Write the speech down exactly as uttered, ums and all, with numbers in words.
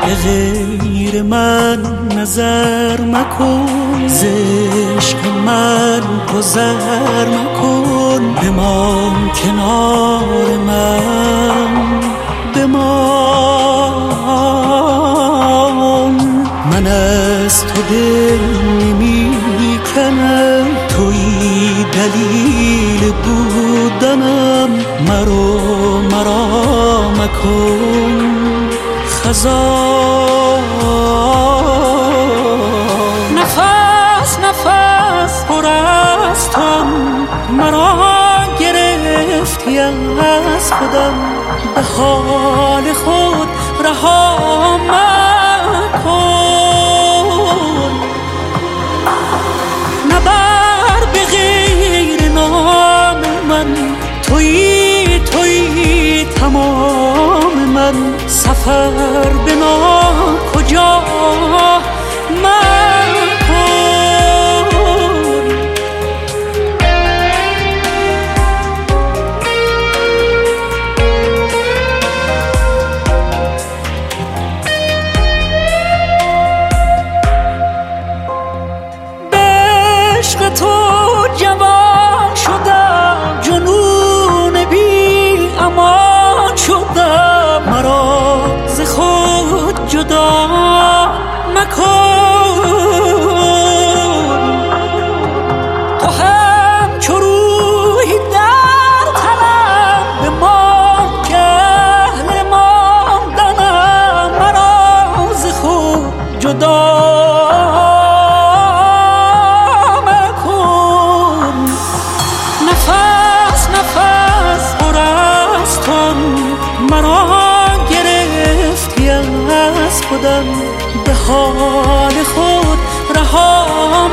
به غیر من نظر مکن، ز عشق من گذر مکن. بمان کنار من، بمان. من از تو دل نمی کنم، تویی دلیل بودنم. مرو مرا مکن خزان. نفس نفس پر از تو، مرا گرفتی از خودم. به حال خود رها مکن. نبر به غیر نام من، تویی تویی تمام من. سفر به ناکجا مکن. به عشق تو جوان شدم، جنون بی امان شدم. مرا ز خود جدا مکن. تو همچو روحی در تنم، بمان که اهل ماندنم. مرا ز خود جدا مکن. نفس نفس پر از تو، مرا گرفتی از خودم. به حال خود رها